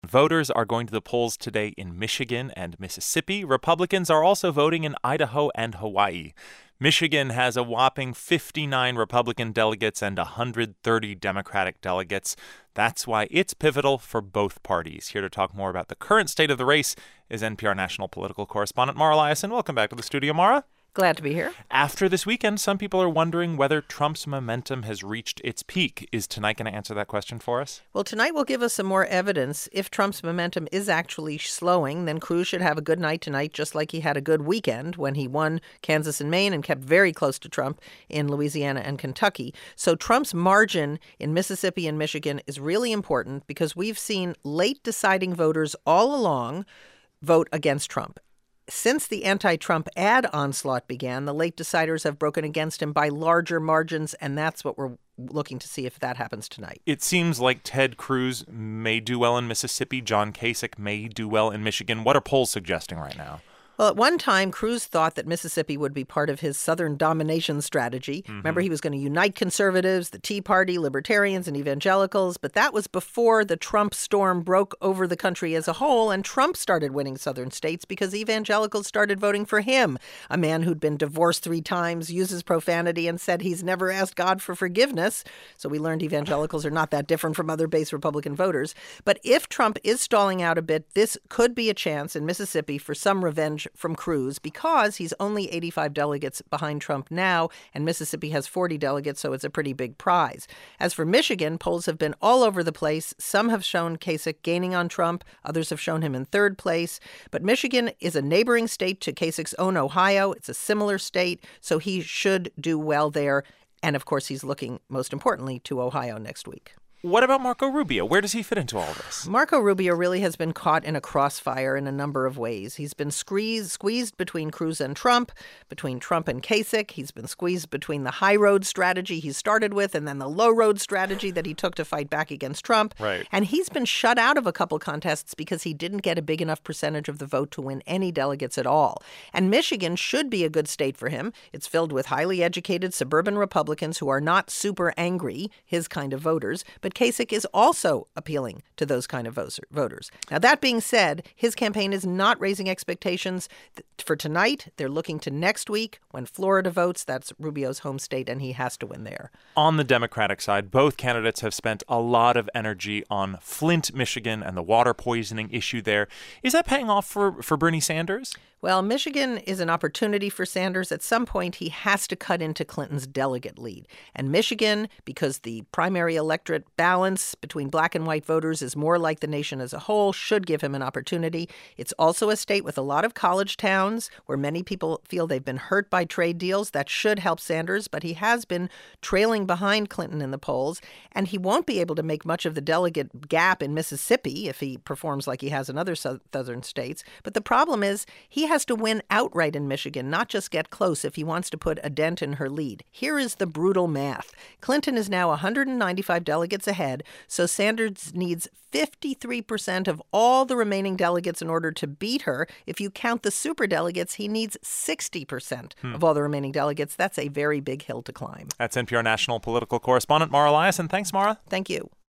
Voters are going to the polls today in Michigan and Mississippi. Republicans are also voting in Idaho and Hawaii. Michigan has a whopping 59 Republican delegates and 130 Democratic delegates. That's why it's pivotal for both parties. Here to talk more about the current state of the race is NPR national political correspondent Mara Liasson. Welcome back to the studio, Mara. Glad to be here. After this weekend, some people are wondering whether Trump's momentum has reached its peak. Is tonight going to answer that question for us? Well, tonight will give us some more evidence. If Trump's momentum is actually slowing, then Cruz should have a good night tonight, just like he had a good weekend when he won Kansas and Maine and kept very close to Trump in Louisiana and Kentucky. So Trump's margin in Mississippi and Michigan is really important because we've seen late deciding voters all along vote against Trump. Since the anti-Trump ad onslaught began, the late deciders have broken against him by larger margins, and that's what we're looking to see if that happens tonight. It seems like Ted Cruz may do well in Mississippi. John Kasich may do well in Michigan. What are polls suggesting right now? Well, at one time, Cruz thought that Mississippi would be part of his Southern domination strategy. Remember, he was going to unite conservatives, the Tea Party, libertarians, and evangelicals. But that was before the Trump storm broke over the country as a whole, and Trump started winning Southern states because evangelicals started voting for him, a man who'd been divorced 3 times, uses profanity, and said he's never asked God for forgiveness. So we learned evangelicals are not that different from other base Republican voters. But if Trump is stalling out a bit, this could be a chance in Mississippi for some revenge from Cruz because he's only 85 delegates behind Trump now, and Mississippi has 40 delegates, so it's a pretty big prize. As for Michigan, polls have been all over the place. Some have shown Kasich gaining on Trump. Others have shown him in third place. But Michigan is a neighboring state to Kasich's own Ohio. It's a similar state, so he should do well there. And, of course, he's looking, most importantly, to Ohio next week. What about Marco Rubio? Where does he fit into all this? Marco Rubio really has been caught in a crossfire in a number of ways. He's been squeezed between Cruz and Trump, between Trump and Kasich. He's been squeezed between the high road strategy he started with and then the low road strategy that he took to fight back against Trump. Right. And he's been shut out of a couple contests because he didn't get a big enough percentage of the vote to win any delegates at all. And Michigan should be a good state for him. It's filled with highly educated suburban Republicans who are not super angry, his kind of voters, but Kasich is also appealing to those kind of voters. Now, that being said, his campaign is not raising expectations for tonight. They're looking to next week when Florida votes. That's Rubio's home state, and he has to win there. On the Democratic side, both candidates have spent a lot of energy on Flint, Michigan, and the water poisoning issue there. Is that paying off for Bernie Sanders? Well, Michigan is an opportunity for Sanders. At some point, he has to cut into Clinton's delegate lead. And Michigan, because the primary electorate balance between black and white voters is more like the nation as a whole, should give him an opportunity. It's also a state with a lot of college towns where many people feel they've been hurt by trade deals. That should help Sanders, but he has been trailing behind Clinton in the polls, and he won't be able to make much of the delegate gap in Mississippi if he performs like he has in other southern states. But the problem is he has to win outright in Michigan, not just get close if he wants to put a dent in her lead. Here is the brutal math. Clinton is now 195 delegates ahead, so Sanders needs 53% of all the remaining delegates in order to beat her. If you count the superdelegates, he needs 60% of all the remaining delegates. That's a very big hill to climb. That's NPR national political correspondent Mara Liasson. Thanks, Mara. Thank you.